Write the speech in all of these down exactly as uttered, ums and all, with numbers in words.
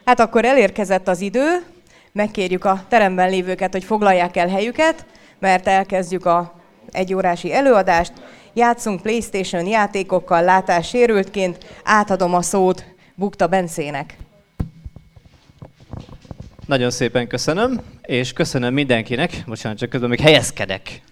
Hát akkor elérkezett az idő, megkérjük a teremben lévőket, hogy foglalják el helyüket, mert elkezdjük a egyórási előadást. Játszunk PlayStation játékokkal látássérültként, átadom a szót Bukta Bencének. Nagyon szépen köszönöm, és köszönöm mindenkinek, bocsánat, csak közben még helyezkedek.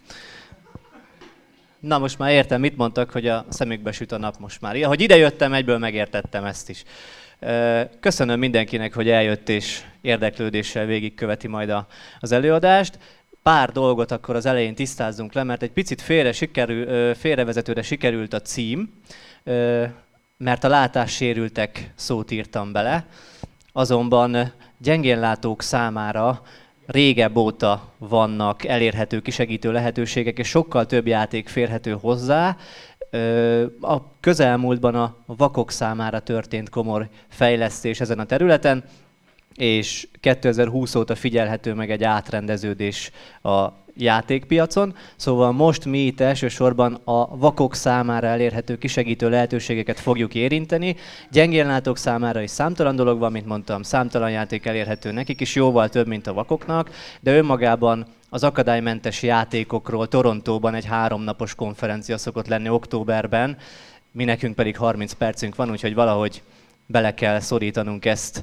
Na most már értem, mit mondtak, hogy a szemükbe süt a nap most már. Ahogy idejöttem, egyből megértettem ezt is. Köszönöm mindenkinek, hogy eljött és érdeklődéssel végigköveti majd a, az előadást. Pár dolgot akkor az elején tisztázzunk le, mert egy picit félre sikerül, félrevezetőre sikerült a cím, mert a látássérültek szót írtam bele, azonban gyengénlátók számára régebb óta vannak elérhető kisegítő lehetőségek, és sokkal több játék férhető hozzá. A közelmúltban a vakok számára történt komoly fejlesztés ezen a területen, és kétezer-húsz óta figyelhető meg egy átrendeződés a játékpiacon. Szóval most mi itt elsősorban a vakok számára elérhető kisegítő lehetőségeket fogjuk érinteni. Gyengénlátók számára is számtalan dolog van, mint mondtam, számtalan játék elérhető nekik is, jóval több, mint a vakoknak, de önmagában az akadálymentes játékokról Torontóban egy háromnapos konferencia szokott lenni októberben, mi nekünk pedig harminc percünk van, úgyhogy valahogy bele kell szorítanunk ezt.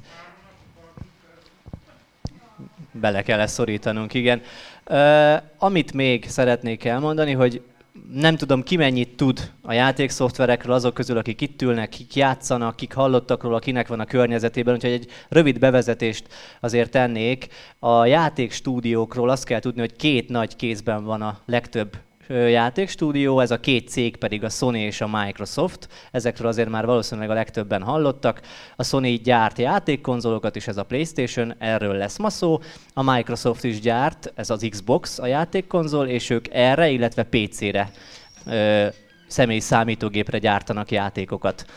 Bele kell ezt szorítanunk, igen. Uh, amit még szeretnék elmondani, hogy nem tudom, ki mennyit tud a játékszoftverekről azok közül, akik itt ülnek, kik játszanak, kik hallottak róla, kinek van a környezetében, úgyhogy egy rövid bevezetést azért tennék. A játékstúdiókról azt kell tudni, hogy két nagy kézben van a legtöbb játékstúdió, ez a két cég pedig a Sony és a Microsoft. Ezekről azért már valószínűleg a legtöbben hallottak. A Sony gyárt játékkonzolokat is, ez a PlayStation, erről lesz ma szó. A Microsoft is gyárt, ez az Xbox a játékkonzol, és ők erre, illetve pé cére, ö, személyi számítógépre gyártanak játékokat.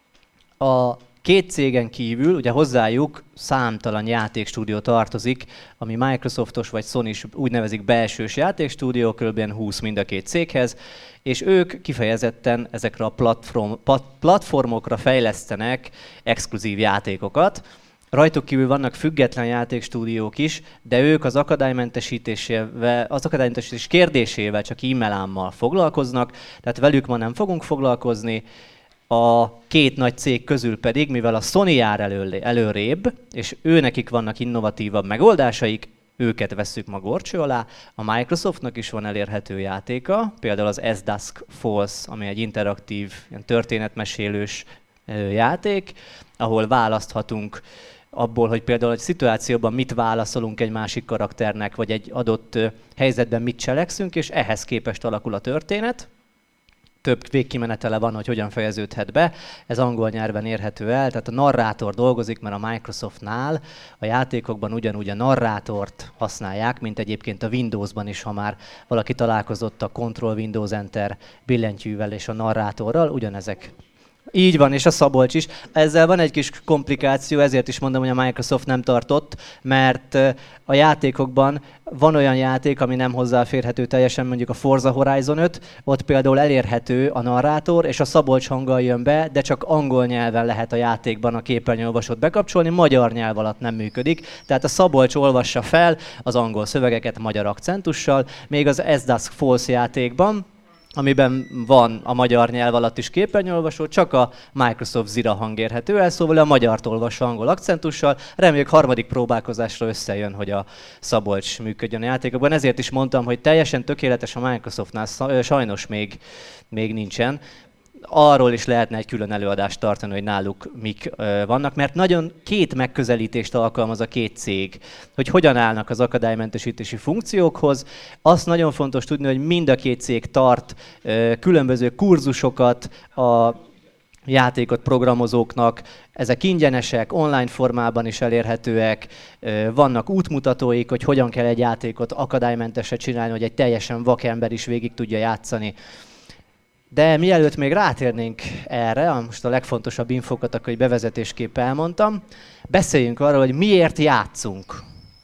A két cégen kívül, ugye hozzájuk számtalan játékstúdió tartozik, ami Microsoftos vagy Sony-s úgy nevezik belsős játékstúdió, kb. húsz mind a két céghez, és ők kifejezetten ezekre a platform, platformokra fejlesztenek exkluzív játékokat. Rajtuk kívül vannak független játékstúdiók is, de ők az akadálymentesítésével, az akadálymentesítés kérdésével csak e-mailámmal foglalkoznak, tehát velük ma nem fogunk foglalkozni. A két nagy cég közül pedig, mivel a Sony jár elő, előrébb, és őnekik vannak innovatívabb megoldásaik, őket vesszük ma górcső alá. A Microsoftnak is van elérhető játéka, például az As Dusk Falls, ami egy interaktív, ilyen történetmesélős játék, ahol választhatunk abból, hogy például egy szituációban mit válaszolunk egy másik karakternek, vagy egy adott helyzetben mit cselekszünk, és ehhez képest alakul a történet. Több végkimenetele van, hogy hogyan fejeződhet be. Ez angol nyelven érhető el, tehát a narrátor dolgozik, mert a Microsoftnál a játékokban ugyanúgy a narrátort használják, mint egyébként a Windowsban is, ha már valaki találkozott a Control Windows Enter billentyűvel és a narrátorral, ugyanezek. Így van, és a Szabolcs is. Ezzel van egy kis komplikáció, ezért is mondom, hogy a Microsoft nem tartott, mert a játékokban van olyan játék, ami nem hozzáférhető teljesen, mondjuk a Forza Horizon öt, ott például elérhető a narrátor, és a Szabolcs hanggal jön be, de csak angol nyelven lehet a játékban a képernyőolvasót bekapcsolni, magyar nyelv alatt nem működik. Tehát a Szabolcs olvassa fel az angol szövegeket magyar akcentussal, még az As Dusk Falls játékban, amiben van a magyar nyelv alatt is képernyőolvasó, csak a Microsoft Zira hang érhető el, szóval a magyart olvassa angol akcentussal. Reméljük harmadik próbálkozásra összejön, hogy a Szabolcs működjön a játékokban. Ezért is mondtam, hogy teljesen tökéletes a Microsoftnál sajnos még, még nincsen. Arról is lehetne egy külön előadást tartani, hogy náluk mik ö, vannak, mert nagyon két megközelítést alkalmaz a két cég, hogy hogyan állnak az akadálymentesítési funkciókhoz. Azt nagyon fontos tudni, hogy mind a két cég tart ö, különböző kurzusokat a játékot programozóknak, ezek ingyenesek, online formában is elérhetőek, vannak útmutatóik, hogy hogyan kell egy játékot akadálymentesre csinálni, hogy egy teljesen vakember is végig tudja játszani. De mielőtt még rátérnénk erre, most a legfontosabb infokat, akkor egy bevezetésképp elmondtam, beszéljünk arról, hogy miért játszunk.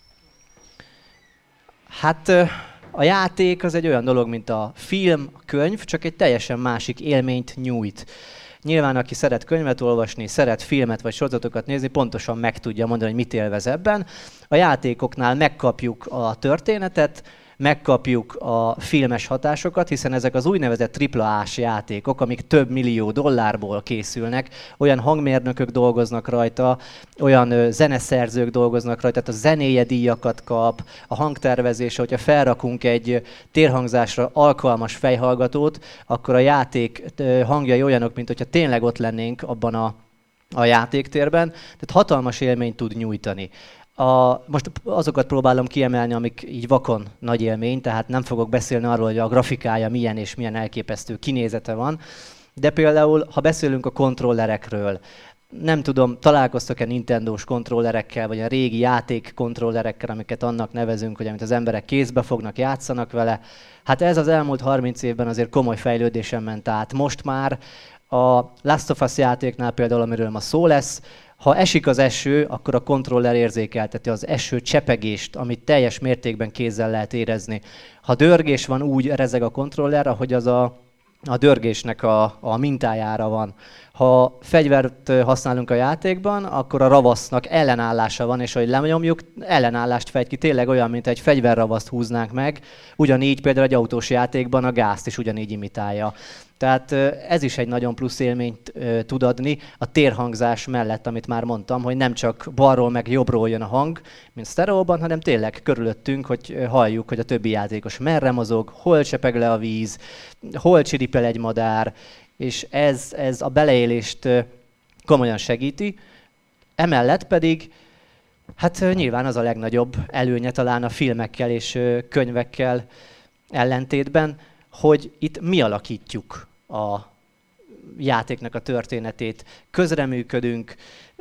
Hát a játék az egy olyan dolog, mint a film, a könyv, csak egy teljesen másik élményt nyújt. Nyilván, aki szeret könyvet olvasni, szeret filmet vagy sorozatokat nézni, pontosan meg tudja mondani, hogy mit élvez ebben. A játékoknál megkapjuk a történetet, megkapjuk a filmes hatásokat, hiszen ezek az úgynevezett tripla á-s játékok, amik több millió dollárból készülnek, olyan hangmérnökök dolgoznak rajta, olyan zeneszerzők dolgoznak rajta, tehát a zenéje díjakat kap, a hangtervezése, hogyha felrakunk egy térhangzásra alkalmas fejhallgatót, akkor a játék hangjai olyanok, mint hogyha tényleg ott lennénk abban a, a játéktérben, tehát hatalmas élményt tud nyújtani. A, most azokat próbálom kiemelni, amik így vakon nagy élmény, tehát nem fogok beszélni arról, hogy a grafikája milyen és milyen elképesztő kinézete van, de például, ha beszélünk a kontrollerekről, nem tudom, találkoztak-e Nintendós kontrollerekkel, vagy a régi játék kontrollerekkel, amiket annak nevezünk, hogy amit az emberek kézbe fognak, játszanak vele. Hát ez az elmúlt harminc évben azért komoly fejlődésen ment át. Most már a Last of Us játéknál például, amiről ma szó lesz, ha esik az eső, akkor a kontroller érzékelteti az eső csepegést, amit teljes mértékben kézzel lehet érezni. Ha dörgés van, úgy rezeg a kontroller, ahogy az a, a dörgésnek a, a mintájára van. Ha fegyvert használunk a játékban, akkor a ravasznak ellenállása van, és ahogy lenyomjuk, ellenállást fejt ki, tényleg olyan, mint egy fegyverravaszt húznánk meg. Ugyanígy például egy autós játékban a gázt is ugyanígy imitálja. Tehát ez is egy nagyon plusz élményt tud adni a térhangzás mellett, amit már mondtam, hogy nem csak balról meg jobbról jön a hang, mint sztereóban, hanem tényleg körülöttünk, hogy halljuk, hogy a többi játékos merre mozog, hol csepeg le a víz, hol csiripel egy madár, és ez, ez a beleélést komolyan segíti. Emellett pedig, hát nyilván az a legnagyobb előnye talán a filmekkel és könyvekkel ellentétben, hogy itt mi alakítjuk a játéknak a történetét. Közreműködünk,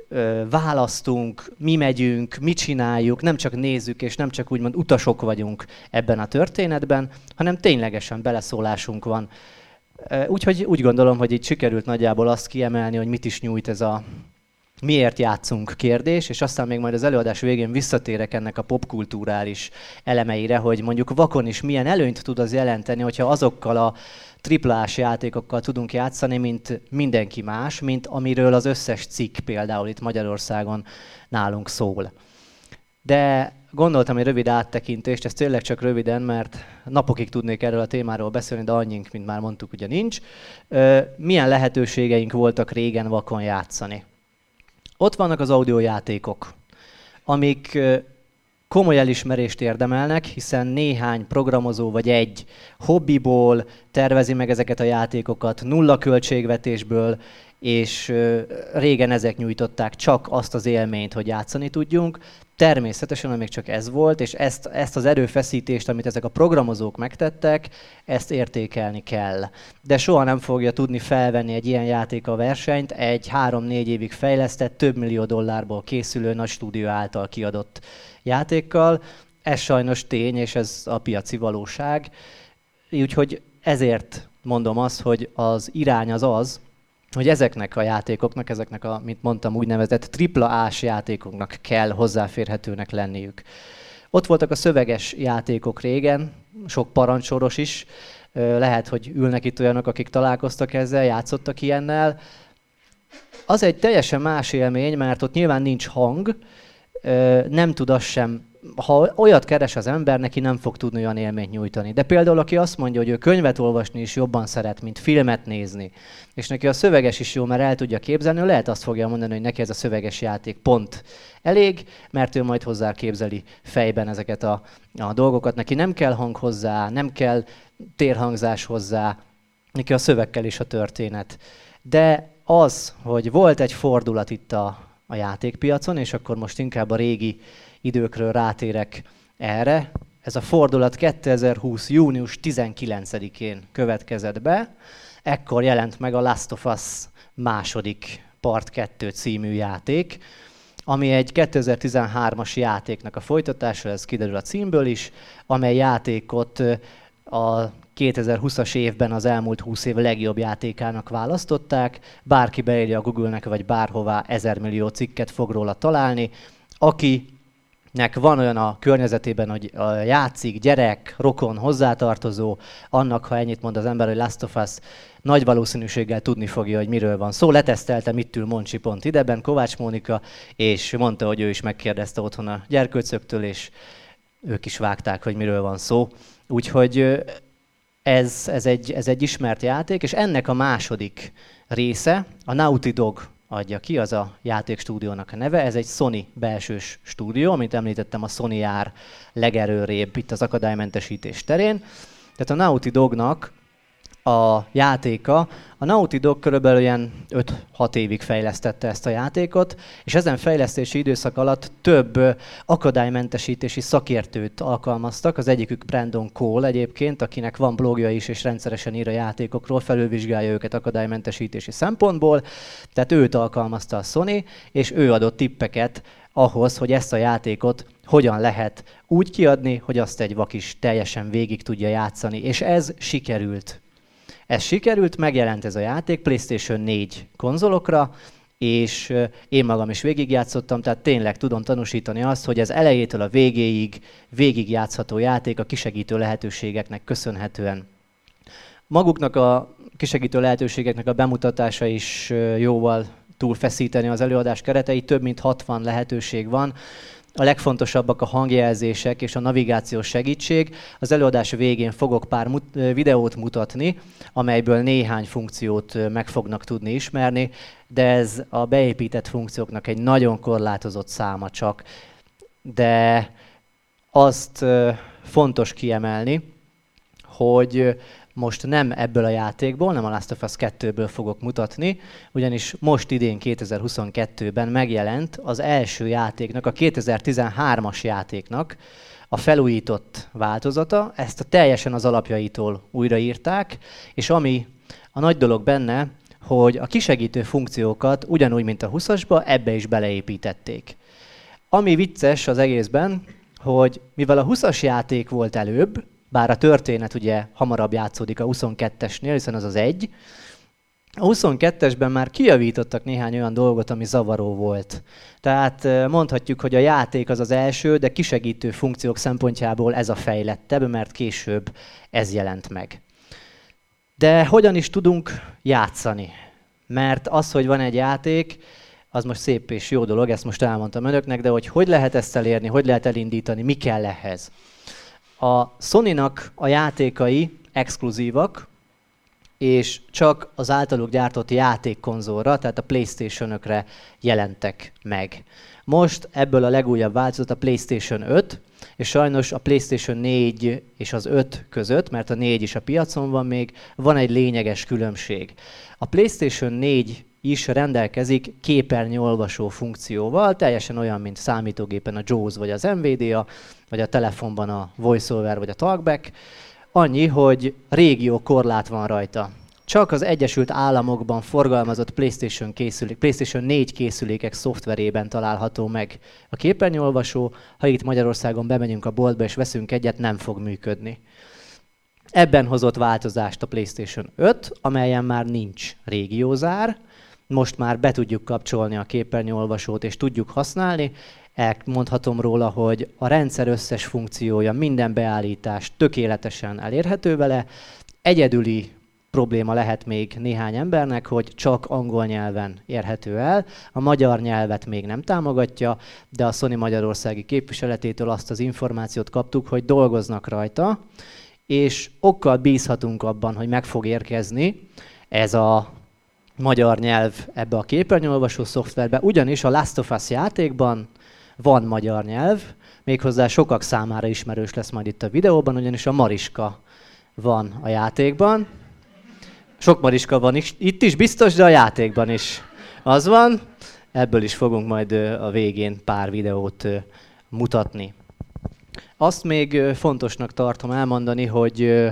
választunk, mi megyünk, mi csináljuk, nem csak nézzük és nem csak úgymond utasok vagyunk ebben a történetben, hanem ténylegesen beleszólásunk van. Úgyhogy úgy gondolom, hogy itt sikerült nagyjából azt kiemelni, hogy mit is nyújt ez a miért játszunk kérdés, és aztán még majd az előadás végén visszatérek ennek a popkulturális elemeire, hogy mondjuk vakon is milyen előnyt tud az jelenteni, hogyha azokkal a triplás játékokkal tudunk játszani, mint mindenki más, mint amiről az összes cikk például itt Magyarországon nálunk szól. De gondoltam egy rövid áttekintést, ez tényleg csak röviden, mert napokig tudnék erről a témáról beszélni, de annyink, mint már mondtuk, ugye nincs. Milyen lehetőségeink voltak régen vakon játszani? Ott vannak az audiojátékok, amik komoly elismerést érdemelnek, hiszen néhány programozó vagy egy hobbiból tervezi meg ezeket a játékokat, nulla költségvetésből, és régen ezek nyújtották csak azt az élményt, hogy játszani tudjunk. Természetesen, amíg csak ez volt, és ezt, ezt az erőfeszítést, amit ezek a programozók megtettek, ezt értékelni kell. De soha nem fogja tudni felvenni egy ilyen játék a versenyt egy három-négy évig fejlesztett, több millió dollárból készülő nagy stúdió által kiadott játékkal. Ez sajnos tény, és ez a piaci valóság. Úgyhogy ezért mondom azt, hogy az irány az az, hogy ezeknek a játékoknak, ezeknek a, mint mondtam, úgynevezett tripla á-s játékoknak kell hozzáférhetőnek lenniük. Ott voltak a szöveges játékok régen, sok parancsoros is, lehet, hogy ülnek itt olyanok, akik találkoztak ezzel, játszottak ilyennel. Az egy teljesen más élmény, mert ott nyilván nincs hang, nem tud az sem, ha olyat keres az ember, neki nem fog tudni olyan élményt nyújtani. De például, aki azt mondja, hogy ő könyvet olvasni is jobban szeret, mint filmet nézni, és neki a szöveges is jó, mert el tudja képzelni, ő lehet azt fogja mondani, hogy neki ez a szöveges játék pont elég, mert ő majd hozzá képzeli fejben ezeket a, a dolgokat. Neki nem kell hang hozzá, nem kell térhangzás hozzá, neki a szövegkel is a történet. De az, hogy volt egy fordulat itt a, a játékpiacon, és akkor most inkább a régi időkről rátérek erre. Ez a fordulat kétezer-húsz. június tizenkilencedikén következett be. Ekkor jelent meg a Last of Us második Part kettő című játék, ami egy kétezer-tizenhármas játéknak a folytatása, ez kiderül a címből is, amely játékot a kétezer-húszas évben az elmúlt húsz év legjobb játékának választották. Bárki beírja a Google-nek, vagy bárhová ezer millió cikket fog róla találni. Aki nek van olyan a környezetében, hogy játszik, gyerek, rokon, hozzátartozó, annak, ha ennyit mond az ember, hogy Last of Us, nagy valószínűséggel tudni fogja, hogy miről van szó. Leteszteltem, itt ül Moncsi pont ideben, Kovács Mónika, és mondta, hogy ő is megkérdezte otthon a gyerkőcöktől, és ők is vágták, hogy miről van szó. Úgyhogy ez, ez, egy, ez egy ismert játék, és ennek a második része, a Naughty Dog adja ki, az a játékstúdiónak a neve. Ez egy Sony belsős stúdió, amit említettem, a Sony jár legerőrébb itt az akadálymentesítés terén. Tehát a Naughty Dognak a játéka, a Naughty Dog körülbelül ilyen öt-hat évig fejlesztette ezt a játékot, és ezen fejlesztési időszak alatt több akadálymentesítési szakértőt alkalmaztak. Az egyikük Brandon Cole egyébként, akinek van blogja is, és rendszeresen ír a játékokról, felülvizsgálja őket akadálymentesítési szempontból. Tehát őt alkalmazta a Sony, és ő adott tippeket ahhoz, hogy ezt a játékot hogyan lehet úgy kiadni, hogy azt egy vak is teljesen végig tudja játszani. És ez sikerült. Ez sikerült, megjelent ez a játék PlayStation négy konzolokra, és én magam is végigjátszottam, tehát tényleg tudom tanúsítani azt, hogy ez elejétől a végéig végigjátszható játék a kisegítő lehetőségeknek köszönhetően. Maguknak a kisegítő lehetőségeknek a bemutatása is jóval túlfeszíteni az előadás kereteit, több mint hatvan lehetőség van. A legfontosabbak a hangjelzések és a navigációs segítség. Az előadás végén fogok pár mut- videót mutatni, amelyből néhány funkciót meg fognak tudni ismerni, de ez a beépített funkcióknak egy nagyon korlátozott száma csak. De azt fontos kiemelni, hogy most nem ebből a játékból, nem a Last of Us kettőből fogok mutatni, ugyanis most idén kétezer-huszonkettőben megjelent az első játéknak, a kétezer-tizenhármas játéknak a felújított változata. Ezt a teljesen az alapjaitól újraírták, és ami a nagy dolog benne, hogy a kisegítő funkciókat ugyanúgy, mint a huszasba, ebbe is beleépítették. Ami vicces az egészben, hogy mivel a huszas játék volt előbb, bár a történet ugye hamarabb játszódik a huszonkettesnél, hiszen az az egy. A huszonkettesben már kijavítottak néhány olyan dolgot, ami zavaró volt. Tehát mondhatjuk, hogy a játék az az első, de kisegítő funkciók szempontjából ez a fejlettebb, mert később ez jelent meg. De hogyan is tudunk játszani? Mert az, hogy van egy játék, az most szép és jó dolog, ezt most elmondtam önöknek, de hogy hogy lehet ezt elérni, hogy lehet elindítani, mi kell ehhez? A Sony-nak a játékai exkluzívak, és csak az általuk gyártott játékkonzolra, tehát a PlayStation-ökre jelentek meg. Most ebből a legújabb változat a PlayStation öt, és sajnos a PlayStation négy és az öt között, mert a négy is a piacon van még, van egy lényeges különbség. A PlayStation négy is rendelkezik képernyőolvasó funkcióval, teljesen olyan, mint számítógépen a JAWS vagy az NVIDIA, vagy a telefonban a VoiceOver vagy a TalkBack. Annyi, hogy régió korlát van rajta. Csak az Egyesült Államokban forgalmazott PlayStation, készülék, PlayStation négy készülékek szoftverében található meg a képernyőolvasó. Ha itt Magyarországon bemegyünk a boltba és veszünk egyet, nem fog működni. Ebben hozott változást a PlayStation öt, amelyen már nincs régiózár. Most már be tudjuk kapcsolni a képernyőolvasót és tudjuk használni. Elmondhatom róla, hogy a rendszer összes funkciója, minden beállítás tökéletesen elérhető vele. Egyedüli probléma lehet még néhány embernek, hogy csak angol nyelven érhető el. A magyar nyelvet még nem támogatja, de a Sony magyarországi képviseletétől azt az információt kaptuk, hogy dolgoznak rajta, és okkal bízhatunk abban, hogy meg fog érkezni ez a magyar nyelv ebbe a képernyőolvasó szoftverbe, ugyanis a Last of Us játékban van magyar nyelv, méghozzá sokak számára ismerős lesz majd itt a videóban, ugyanis a Mariska van a játékban. Sok Mariska van is, itt is biztos, de a játékban is az van. Ebből is fogunk majd a végén pár videót mutatni. Azt még fontosnak tartom elmondani, hogy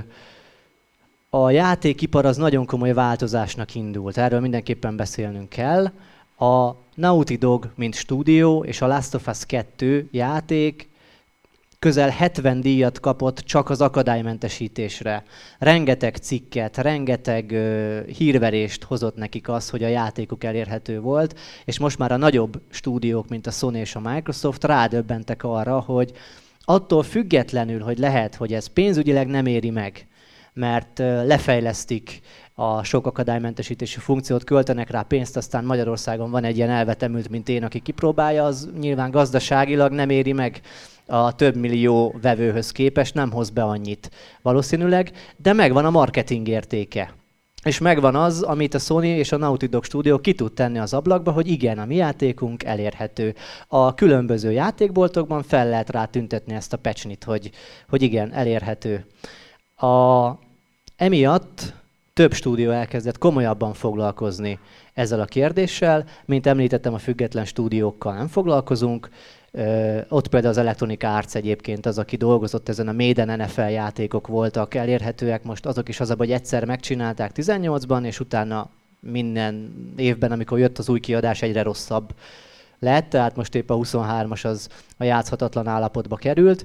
a játékipar az nagyon komoly változásnak indult. Erről mindenképpen beszélnünk kell. A Naughty Dog, mint stúdió, és a Last of Us kettő játék közel hetven díjat kapott csak az akadálymentesítésre. Rengeteg cikket, rengeteg uh, hírverést hozott nekik az, hogy a játékuk elérhető volt, és most már a nagyobb stúdiók, mint a Sony és a Microsoft rádöbbentek arra, hogy attól függetlenül, hogy lehet, hogy ez pénzügyileg nem éri meg, mert uh, lefejlesztik a sok akadálymentesítési funkciót, költenek rá pénzt, aztán Magyarországon van egy ilyen elvetemült, mint én, aki kipróbálja, az nyilván gazdaságilag nem éri meg a több millió vevőhöz képest, nem hoz be annyit valószínűleg, de megvan a marketing értéke. És megvan az, amit a Sony és a Naughty Dog Studio ki tud tenni az ablakba, hogy igen, a mi játékunk elérhető. A különböző játékboltokban fel lehet rá tüntetni ezt a pecsnit, hogy, hogy igen, elérhető. A, emiatt több stúdió elkezdett komolyabban foglalkozni ezzel a kérdéssel. Mint említettem, a független stúdiókkal nem foglalkozunk. Ö, ott például az Electronic Arts egyébként az, aki dolgozott ezen, a Maiden en ef el játékok voltak elérhetőek. Most azok is az, hogy egyszer megcsinálták tizennyolcban, és utána minden évben, amikor jött az új kiadás, egyre rosszabb lett. Tehát most épp a huszonhármas az a játszhatatlan állapotba került.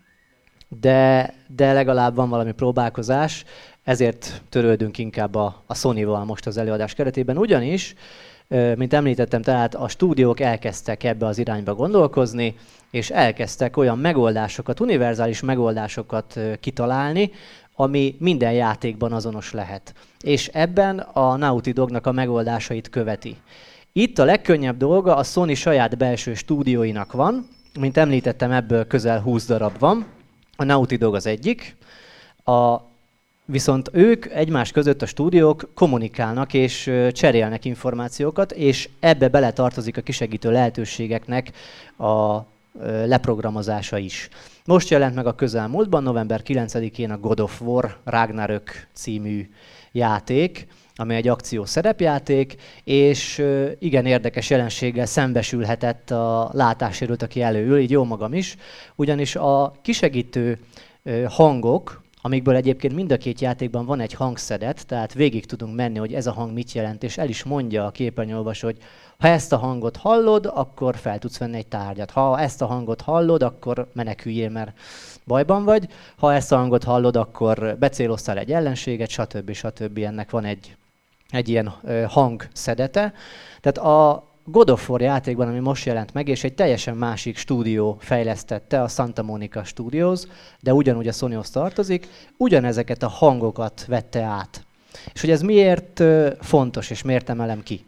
De, de legalább van valami próbálkozás. Ezért törődünk inkább a, a Sony-val most az előadás keretében, ugyanis, mint említettem, tehát a stúdiók elkezdtek ebbe az irányba gondolkozni, és elkezdtek olyan megoldásokat, univerzális megoldásokat kitalálni, ami minden játékban azonos lehet. És ebben a Naughty Dognak a megoldásait követi. Itt a legkönnyebb dolga a Sony saját belső stúdióinak van, mint említettem, ebből közel húsz darab van, a Naughty Dog az egyik, a Viszont ők egymás között, a stúdiók kommunikálnak és cserélnek információkat, és ebbe beletartozik a kisegítő lehetőségeknek a leprogramozása is. Most jelent meg a közelmúltban, november kilencedikén a God of War Ragnarök című játék, ami egy akció szerepjáték, és igen érdekes jelenséggel szembesülhetett a látássérült, aki előül, így jó magam is, ugyanis a kisegítő hangok, amikből egyébként mind a két játékban van egy hangszedet, tehát végig tudunk menni, hogy ez a hang mit jelent, és el is mondja a képernyőolvasó, hogy ha ezt a hangot hallod, akkor fel tudsz venni egy tárgyat. Ha ezt a hangot hallod, akkor meneküljél, mert bajban vagy. Ha ezt a hangot hallod, akkor becéloztál egy ellenséget, stb. stb. Ennek van egy, egy ilyen hangszedete. Tehát a God of War játékban, ami most jelent meg, és egy teljesen másik stúdió fejlesztette, a Santa Monica Studios, de ugyanúgy a Sonyhoz tartozik, ugyanezeket a hangokat vette át. És hogy ez miért fontos, és miért emelem ki?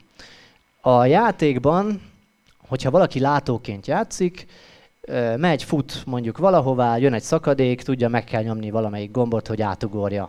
A játékban, hogyha valaki látóként játszik, megy, fut mondjuk valahová, jön egy szakadék, tudja, meg kell nyomni valamelyik gombot, hogy átugorja.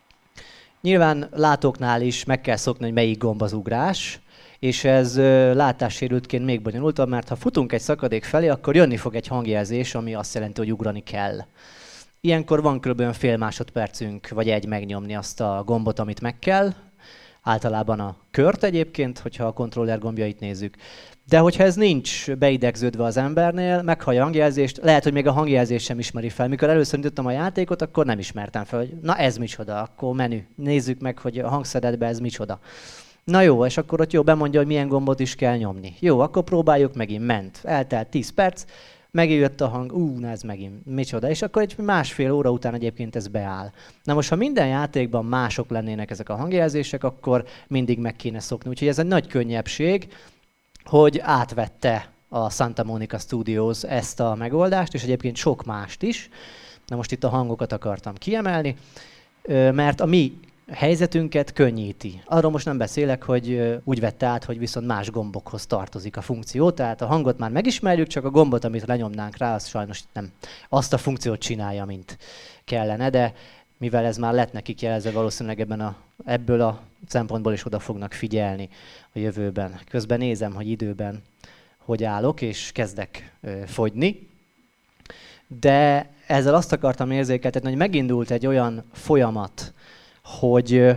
Nyilván látóknál is meg kell szokni, hogy melyik gomb az ugrás, és ez ö, látássérültként még bonyolultabb, mert ha futunk egy szakadék felé, akkor jönni fog egy hangjelzés, ami azt jelenti, hogy ugrani kell. Ilyenkor van kb. Fél másodpercünk, vagy egy megnyomni azt a gombot, amit meg kell. Általában a kört egyébként, hogyha a kontroller gombjait nézzük. De hogyha ez nincs beidegződve az embernél, meghallja a hangjelzést, lehet, hogy még a hangjelzést sem ismeri fel. Mikor először nyitottam a játékot, akkor nem ismertem fel, hogy na ez micsoda, akkor menü. Nézzük meg, hogy a hangszedetben ez micsoda. Na jó, és akkor ott jó bemondja, hogy milyen gombot is kell nyomni. Jó, akkor próbáljuk, megint ment. Eltelt tíz perc, megint jött a hang, ú, na ez megint micsoda. És akkor egy másfél óra után egyébként ez beáll. Na most, ha minden játékban mások lennének ezek a hangjelzések, akkor mindig meg kéne szokni. Úgyhogy ez egy nagy könnyebbség, hogy átvette a Santa Monica Studios ezt a megoldást, és egyébként sok mást is. Na most itt a hangokat akartam kiemelni, mert a mi helyzetünket könnyíti. Arról most nem beszélek, hogy úgy vette át, hogy viszont más gombokhoz tartozik a funkció, tehát a hangot már megismerjük, csak a gombot, amit lenyomnánk rá, az sajnos nem azt a funkciót csinálja, mint kellene, de mivel ez már lett nekik jelezve, valószínűleg ebben a, ebből a szempontból is oda fognak figyelni a jövőben. Közben nézem, hogy időben hogy állok, és kezdek ö, fogyni. De ezzel azt akartam érzékeltetni, hogy megindult egy olyan folyamat, hogy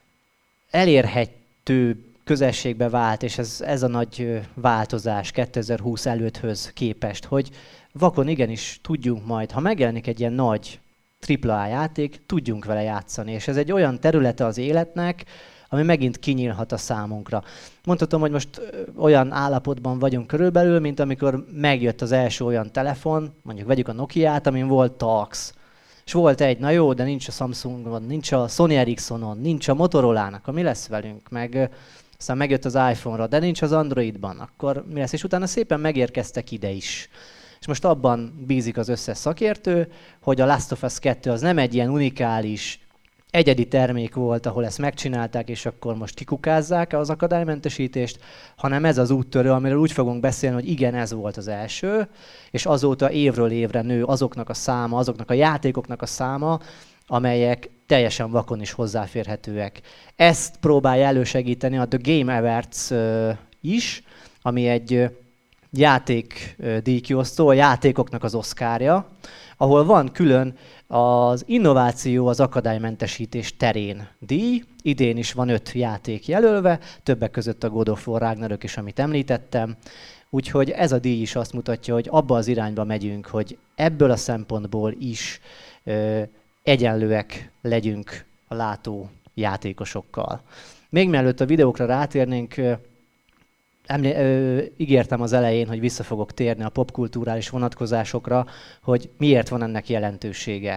elérhető közelségbe vált, és ez, ez a nagy változás kétezer-húsz előtthöz képest, hogy vakon igenis tudjunk majd, ha megjelenik egy ilyen nagy tripla á játék, tudjunk vele játszani. És ez egy olyan területe az életnek, ami megint kinyílhat a számunkra. Mondhatom, hogy most olyan állapotban vagyunk körülbelül, mint amikor megjött az első olyan telefon, mondjuk vegyük a Nokiát, amin volt Talks. És volt egy, na jó, de nincs a Samsungon, nincs a Sony Ericssonon, nincs a Motorolának, mi lesz velünk? Meg aztán megjött az iPhone-ra, de nincs az Androidban, akkor mi lesz? És utána szépen megérkeztek ide is. És most abban bízik az összes szakértő, hogy a Last of Us kettő az nem egy ilyen unikális, egyedi termék volt, ahol ezt megcsinálták, és akkor most kikukázzák az akadálymentesítést, hanem ez az úttörő, amiről úgy fogunk beszélni, hogy igen, ez volt az első, és azóta évről évre nő azoknak a száma, azoknak a játékoknak a száma, amelyek teljesen vakon is hozzáférhetőek. Ezt próbálja elősegíteni a The Game Awards uh, is, ami egy játék díjkiosztó, a játékoknak az oszkárja, ahol van külön az innováció az akadálymentesítés terén díj. Idén is van öt játék jelölve, többek között a God of War Ragnarök is, amit említettem. Úgyhogy ez a díj is azt mutatja, hogy abba az irányba megyünk, hogy ebből a szempontból is ö, egyenlőek legyünk a látó játékosokkal. Még mielőtt a videókra rátérnénk, Emlé- ö, ígértem az elején, hogy vissza fogok térni a popkulturális vonatkozásokra, hogy miért van ennek jelentősége.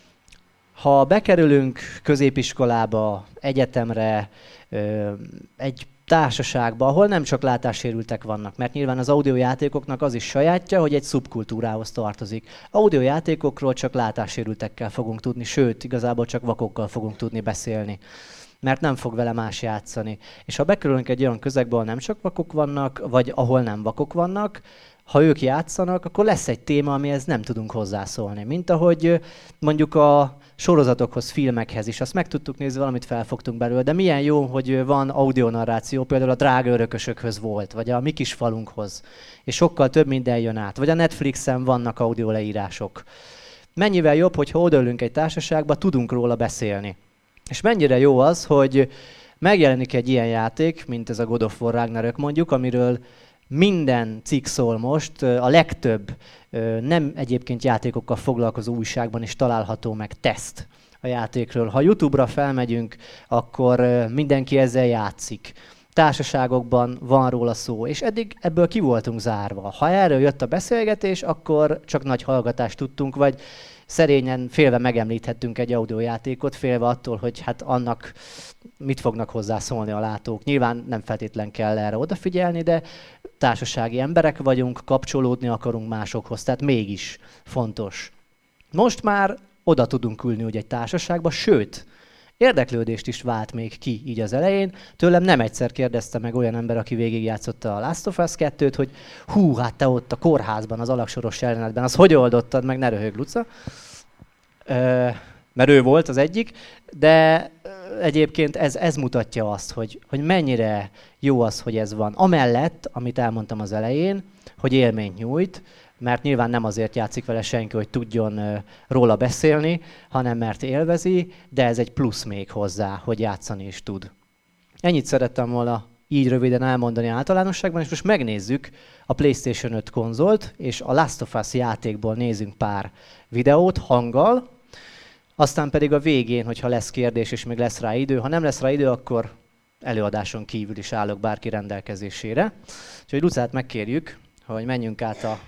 Ha bekerülünk középiskolába, egyetemre, ö, egy társaságba, ahol nem csak látássérültek vannak, mert nyilván az audiojátékoknak az is sajátja, hogy egy szubkultúrához tartozik. Audiojátékokról csak látássérültekkel fogunk tudni, sőt, igazából csak vakokkal fogunk tudni beszélni, mert nem fog vele más játszani. És ha bekerülünk egy olyan közegbe, ahol nem csak vakok vannak, vagy ahol nem vakok vannak, ha ők játszanak, akkor lesz egy téma, amihez nem tudunk hozzászólni. Mint ahogy mondjuk a sorozatokhoz, filmekhez is, azt meg tudtuk nézni, valamit felfogtunk belőle, de milyen jó, hogy van audionarráció, például a Drága örökösökhöz volt, vagy a Mi kis falunkhoz, és sokkal több minden jön át, vagy a Netflixen vannak audio leírások. Mennyivel jobb, hogyha odaülünk egy társaságba, tudunk róla beszélni. És mennyire jó az, hogy megjelenik egy ilyen játék, mint ez a God of War Ragnarök mondjuk, amiről minden cikk szól most, a legtöbb nem egyébként játékokkal foglalkozó újságban is található meg teszt a játékről. Ha YouTube-ra felmegyünk, akkor mindenki ezzel játszik. Társaságokban van róla szó, és eddig ebből ki voltunk zárva. Ha erről jött a beszélgetés, akkor csak nagy hallgatást tudtunk, vagy szerényen félve megemlíthettünk egy audiojátékot, félve attól, hogy hát annak mit fognak hozzászólni a látók. Nyilván nem feltétlen kell erre odafigyelni, de társasági emberek vagyunk, kapcsolódni akarunk másokhoz, tehát mégis fontos. Most már oda tudunk ülni úgy egy társaságba, sőt, érdeklődést is vált még ki így az elején. Tőlem nem egyszer kérdezte meg olyan ember, aki végigjátszotta a Last of Us kettőt, hogy hú, hát te ott a kórházban, az alaksoros jelenetben, az hogy oldottad meg, ne röhög, Luca. Ö, mert ő volt az egyik, de egyébként ez, ez mutatja azt, hogy, hogy mennyire jó az, hogy ez van. Amellett, amit elmondtam az elején, hogy élményt nyújt, mert nyilván nem azért játszik vele senki, hogy tudjon róla beszélni, hanem mert élvezi, de ez egy plusz még hozzá, hogy játszani is tud. Ennyit szerettem volna így röviden elmondani általánosságban, és most megnézzük a PlayStation öt konzolt, és a Last of Us játékból nézzünk pár videót hanggal, aztán pedig a végén, hogyha lesz kérdés és még lesz rá idő, ha nem lesz rá idő, akkor előadáson kívül is állok bárki rendelkezésére. Úgyhogy Lucát megkérjük, hogy menjünk át a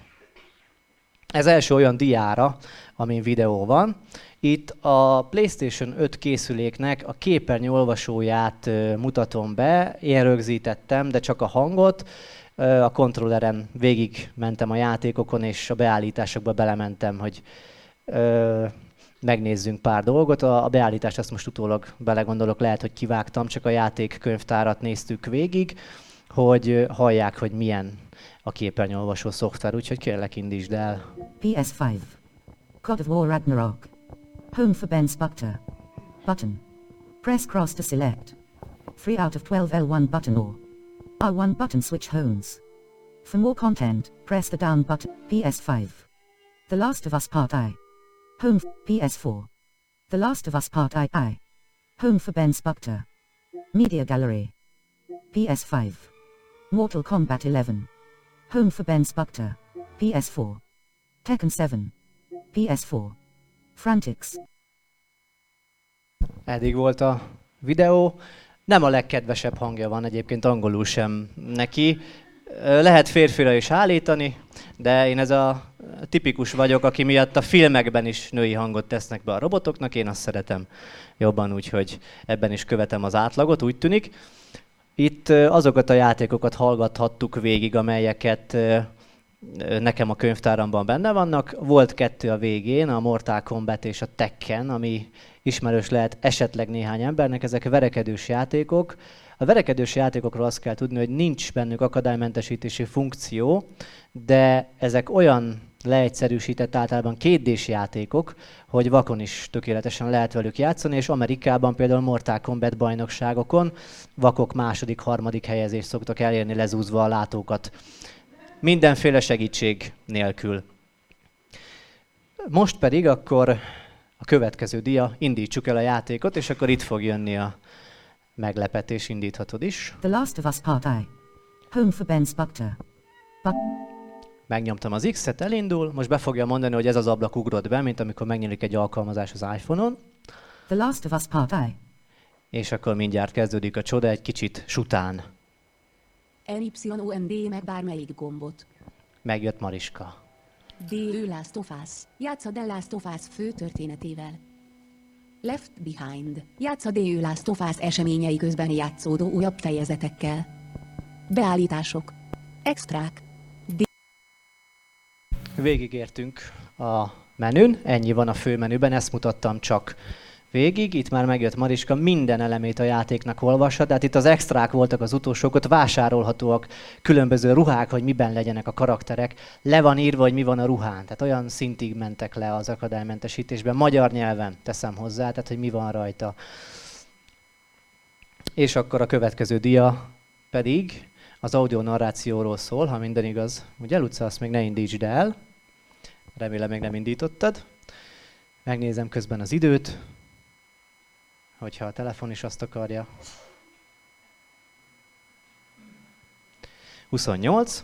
Ez első olyan diára, amin videó van. Itt a PlayStation öt készüléknek a képernyőolvasóját mutatom be, én rögzítettem, de csak a hangot. A kontrolleren végig mentem a játékokon, és a beállításokba belementem, hogy ö, megnézzünk pár dolgot. A, a beállítást azt most utólag belegondolok, lehet, hogy kivágtam, csak a játékkönyvtárat néztük végig, hogy hallják, hogy milyen a képernyőolvasó szoftver, úgyhogy kérlek, indítsd el. P S five. God of War Ragnarok. Home for Ben Spector. Button. Press cross to select. three out of twelve L one button or R one button switch homes. For more content, press the down button. P S five. The Last of Us Part I. Home for P S four. The Last of Us Part I I. Home for Ben Spector. Media Gallery. P S five. Mortal Kombat eleven. Home for Ben Spector. P S four. Tekken seven. P S four. Frantics. Eddig volt a videó. Nem a legkedvesebb hangja van egyébként angolul sem neki. Lehet férfira is állítani, de én ez a tipikus vagyok, aki miatt a filmekben is női hangot tesznek be a robotoknak, én azt szeretem jobban, úgyhogy ebben is követem az átlagot, úgy tűnik. Itt azokat a játékokat hallgathattuk végig, amelyeket nekem a könyvtáramban benne vannak. Volt kettő a végén, a Mortal Kombat és a Tekken, ami ismerős lehet esetleg néhány embernek, ezek verekedős játékok. A verekedős játékokról azt kell tudni, hogy nincs bennük akadálymentesítési funkció, de ezek olyan leegyszerűsített, általában kétdés játékok, hogy vakon is tökéletesen lehet velük játszani, és Amerikában például Mortal Kombat bajnokságokon vakok második, harmadik helyezést szoktak elérni, lezúzva a látókat. Mindenféle segítség nélkül. Most pedig akkor a következő dia, indítsuk el a játékot, és akkor itt fog jönni a meglepetés, indíthatod is. The Last of Us Part I. Home for Ben Spector. But... Megnyomtam az X-et, elindul, most be fogja mondani, hogy ez az ablak ugrott be, mint amikor megnyílik egy alkalmazás az iPhone-on. The Last of Us Part I. És akkor mindjárt kezdődik a csoda, egy kicsit sután. N Y O M D meg bármelyik gombot. Megjött Mariska. D. Last of Us. Játsz a The Last of Us fő történetével. Left Behind. Játsz a The Last of Us eseményei közben játszódó újabb fejezetekkel. Beállítások. Extrák. D. Végigértünk a menün, ennyi van a főmenüben, ezt mutattam csak végig. Itt már megjött Mariska, minden elemét a játéknak olvassa, tehát itt az extrák voltak az utolsók, ott vásárolhatóak különböző ruhák, hogy miben legyenek a karakterek. Le van írva, hogy mi van a ruhán, tehát olyan szintig mentek le az akadálymentesítésben, magyar nyelven teszem hozzá, tehát hogy mi van rajta. És akkor a következő dia pedig az audio narrációról szól, ha minden igaz. Ugye, Luca, azt még ne indítsd el. Remélem még nem indítottad. Megnézem közben az időt, hogyha a telefon is azt akarja. huszonnyolc.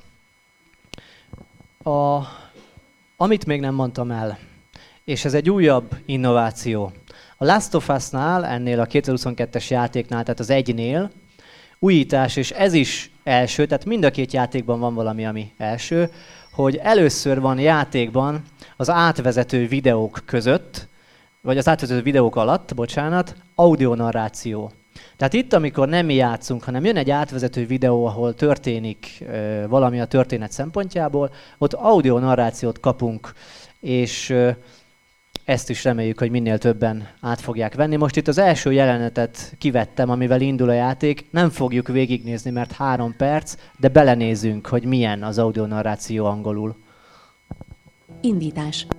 A, amit még nem mondtam el, és ez egy újabb innováció. A Last of Us-nál, ennél a kétezer-huszonkettes játéknál, tehát az egynél, újítás, és ez is első, tehát mind a két játékban van valami, ami első, hogy először van játékban az átvezető videók között, vagy az átvezető videók alatt, bocsánat, audionarráció. Tehát itt, amikor nem mi játszunk, hanem jön egy átvezető videó, ahol történik ö, valami a történet szempontjából, ott audionarrációt kapunk, és ö, ezt is reméljük, hogy minél többen át fogják venni. Most itt az első jelenetet kivettem, amivel indul a játék. Nem fogjuk végignézni, mert három perc, de belenézünk, hogy milyen az audionarráció angolul. Indítás.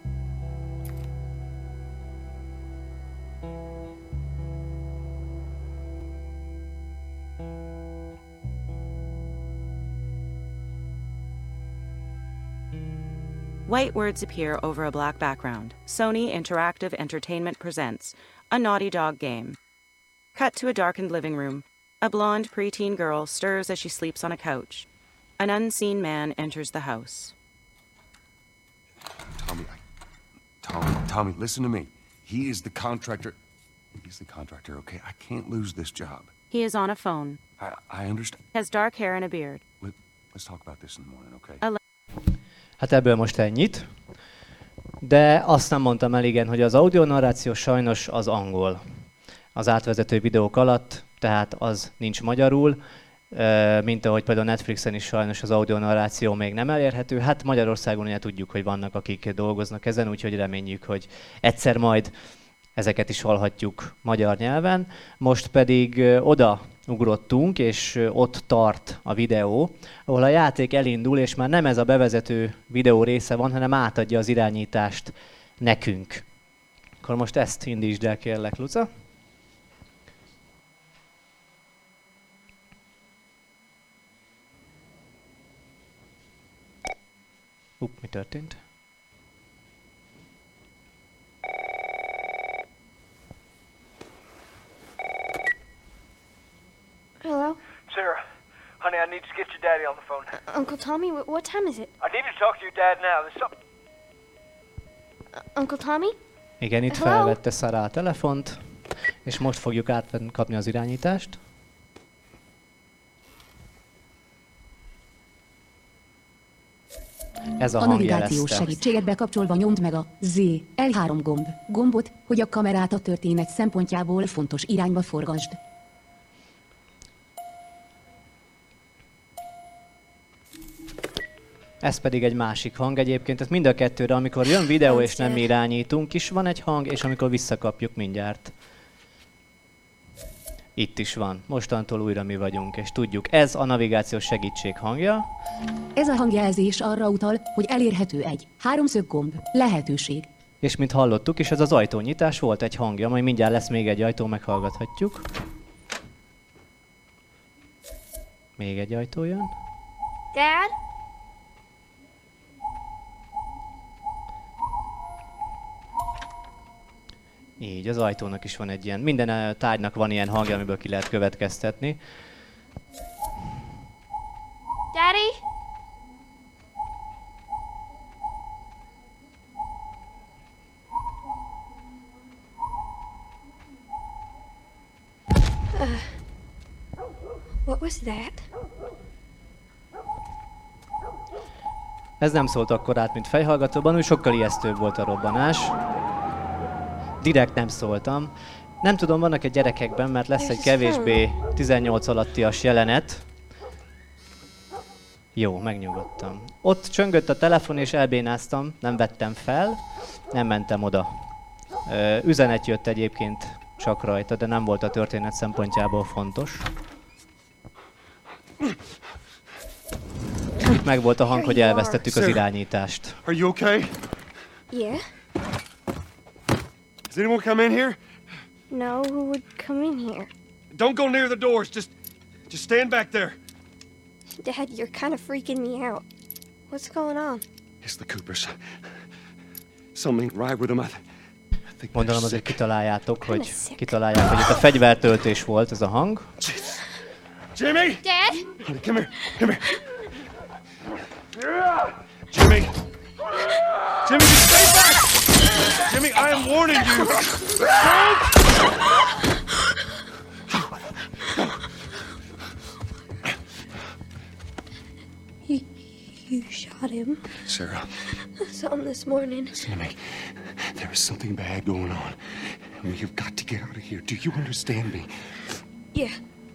White words appear over a black background. Sony Interactive Entertainment presents a Naughty Dog game. Cut to a darkened living room. A blonde preteen girl stirs as she sleeps on a couch. An unseen man enters the house. Tommy, I, Tommy, Tommy, listen to me. He is the contractor. He's the contractor, okay? I can't lose this job. He is on a phone. I, I understand. Has dark hair and a beard. Let, let's talk about this in the morning, okay? A Hát ebből most ennyit, de azt nem mondtam el, igen, hogy az audionarráció sajnos az angol. Az átvezető videók alatt, tehát az nincs magyarul, mint ahogy például Netflixen is sajnos az audionarráció még nem elérhető. Hát Magyarországon ugye tudjuk, hogy vannak, akik dolgoznak ezen, úgyhogy reményjük, hogy egyszer majd ezeket is hallhatjuk magyar nyelven. Most pedig oda ugrottunk, és ott tart a videó, ahol a játék elindul, és már nem ez a bevezető videó része van, hanem átadja az irányítást nekünk. Akkor most ezt indítsd el, kérlek, Luca. Upp, mi történt? Hello? Sarah, honey, I need to get your daddy on the phone. Uh, Uncle Tommy, wh- what time is it? I need to talk to your dad now. There's something... Uh, Uncle Tommy? Igen, itt Hello? felvette Sarah a telefont, És most fogjuk átkapni az irányítást. Ez a, A hang navigációs jelezte. segítséget bekapcsolva nyomd meg a Z L három gomb gombot, hogy a kamerát a történet szempontjából fontos irányba forgasd. Ez pedig egy másik hang egyébként, tehát mind a kettőre, amikor jön videó és nem irányítunk is van egy hang, és amikor visszakapjuk mindjárt. Itt is van. Mostantól újra mi vagyunk, és tudjuk, ez a navigációs segítség hangja. Ez a hangjelzés arra utal, hogy elérhető egy háromszög gomb lehetőség. És mint hallottuk is, ez az ajtónyitás volt egy hangja, majd mindjárt lesz még egy ajtó, meghallgathatjuk. Még egy ajtó jön. Dad? Így, az ajtónak is van egy ilyen, minden eh, tárgynak van ilyen hangja, amiből ki lehet következtetni. Daddy? Uh, what was that? Ez nem szólt akkor át, mint fejhallgatóban, úgy sokkal ijesztőbb volt a robbanás. Direkt nem szóltam. Nem tudom, vannak egy gyerekekben, mert lesz egy kevésbé tizennyolc alattias jelenet. Jó, megnyugodtam. Ott csöngött a telefon és elbénáztam, nem vettem fel, nem mentem oda. Ö, üzenet jött egyébként csak rajta, de nem volt a történet szempontjából fontos. Itt meg volt a hang, hogy elvesztettük az irányítást. Are you okay? Yeah? Does anyone come in here? No, who would come in here? Don't go near the doors. Just, just stand back there. Dad, you're kind of freaking me out. What's going on? It's the Coopers. Something ain't right with them. I, th- I think Mondanom they're azért sick. kitaláljátok, hogy kitalálják, hogy itt a fegyvertöltés volt ez a hang. Jimmy! Dad? Honey, come here. Come here. Jimmy! Jimmy, just stay back! Jimmy, I am warning you! You, you shot him. Sarah, I saw him this morning. listen to me. There is something bad going on. We have got to get out of here. Do you understand me? Yeah.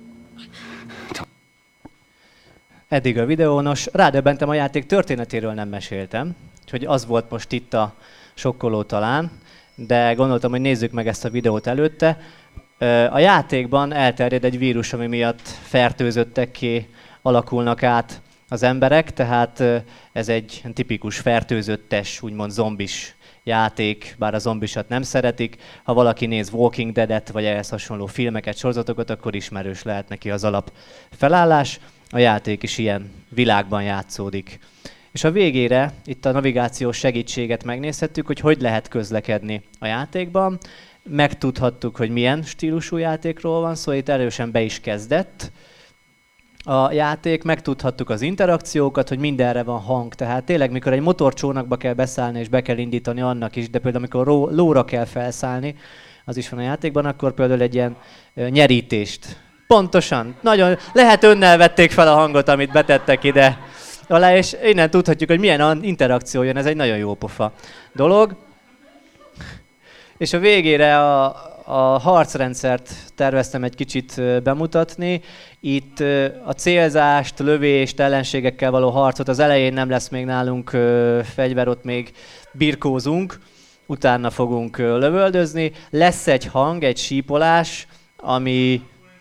Eddig a videónos, rádöbbentem, a játék történetéről nem meséltem, úgyhogy az volt most itt a sokkoló talán, de gondoltam, hogy nézzük meg ezt a videót előtte. A játékban elterjed egy vírus, ami miatt fertőzöttekké alakulnak át az emberek, tehát ez egy tipikus fertőzöttes, úgymond zombis játék, bár a zombisat nem szeretik. Ha valaki néz Walking Dead-et, vagy ehhez hasonló filmeket, sorozatokat, akkor ismerős lehet neki az alap felállás. A játék is ilyen világban játszódik. És a végére itt a navigációs segítséget megnézhettük, hogy hogy lehet közlekedni a játékban. Megtudhattuk, hogy milyen stílusú játékról van szó, szóval itt erősen be is kezdett a játék. Megtudhattuk az interakciókat, hogy mindenre van hang. Tehát tényleg, mikor egy motorcsónakba kell beszállni és be kell indítani, annak is, de például amikor ró, lóra kell felszállni, az is van a játékban, akkor például egy ilyen nyerítést. Pontosan. Nagyon lehet önnel vették fel a hangot, amit betettek ide alá, és innen tudhatjuk, hogy milyen interakció jön. Ez egy nagyon jó pofa dolog. És a végére a, a harcrendszert terveztem egy kicsit bemutatni. Itt a célzást, lövést, ellenségekkel való harcot, az elején nem lesz még nálunk fegyver, ott még birkózunk, utána fogunk lövöldözni. Lesz egy hang, egy sípolás, ami...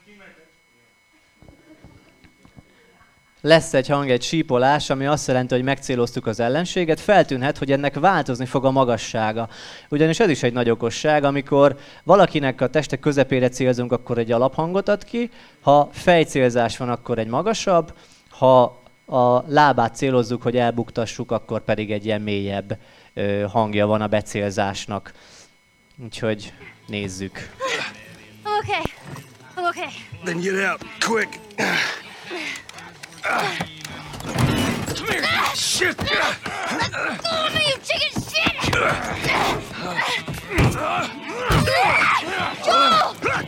Lesz egy hang, egy sípolás, ami azt jelenti, hogy megcéloztuk az ellenséget, feltűnhet, hogy ennek változni fog a magassága. Ugyanis ez is egy nagy okosság, amikor valakinek a teste közepére célzunk, akkor egy alaphangot ad ki, ha fejcélzás van, akkor egy magasabb, ha a lábát célozzuk, hogy elbuktassuk, akkor pedig egy ilyen mélyebb ö, hangja van a becélzásnak. Úgyhogy nézzük. Okay. Okay. Then get out, quick! Come here! Shit! Let go of me, you chicken shit! Joel!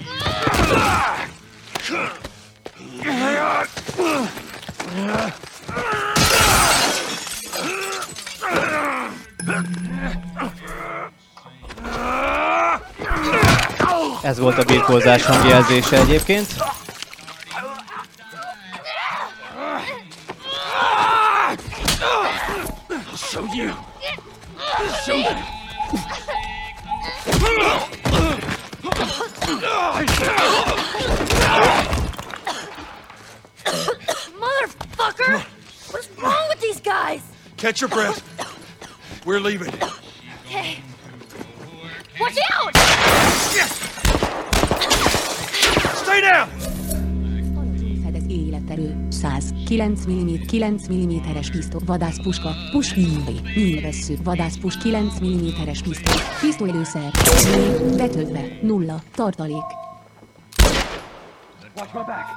Ez volt a birkózás hangjelzése egyébként. Show you. Show you. Motherfucker! What's wrong with these guys? Catch your breath. We're leaving. Okay. Watch out! Stay down! Fedez életerő. száz kilenc milliméter kilenc milliméteres pisztoly. Vadászpuska. Pus nyílvé. Nyílvessző. Vadászpus kilenc milliméteres pisztoly. Pisztolylőszer. Négy. Betöltve. Nulla. Tartalék. Watch my back.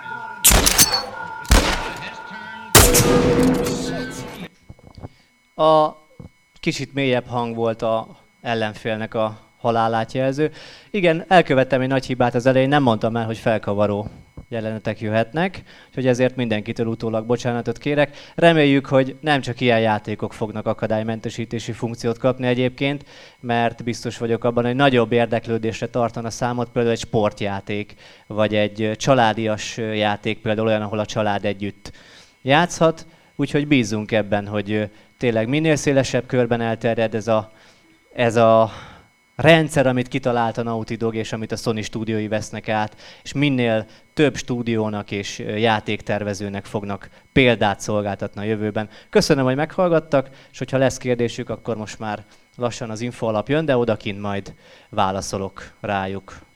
A kicsit mélyebb hang volt a ellenfélnek a halálát jelző. Igen, elkövettem egy nagy hibát az elején, nem mondtam el, hogy felkavaró jelenetek jöhetnek, úgyhogy ezért mindenkitől utólag bocsánatot kérek. Reméljük, hogy nem csak ilyen játékok fognak akadálymentesítési funkciót kapni egyébként, mert biztos vagyok abban, hogy nagyobb érdeklődésre tartana számot például egy sportjáték, vagy egy családias játék, például olyan, ahol a család együtt játszhat, úgyhogy bízunk ebben, hogy tényleg minél szélesebb körben elterjed ez a, ez a rendszer, amit kitalált a Naughty Dog, és amit a Sony stúdiói vesznek át, és minél több stúdiónak és játéktervezőnek fognak példát szolgáltatni a jövőben. Köszönöm, hogy meghallgattak, és hogyha lesz kérdésük, akkor most már lassan az info alap jön, de odakint majd válaszolok rájuk.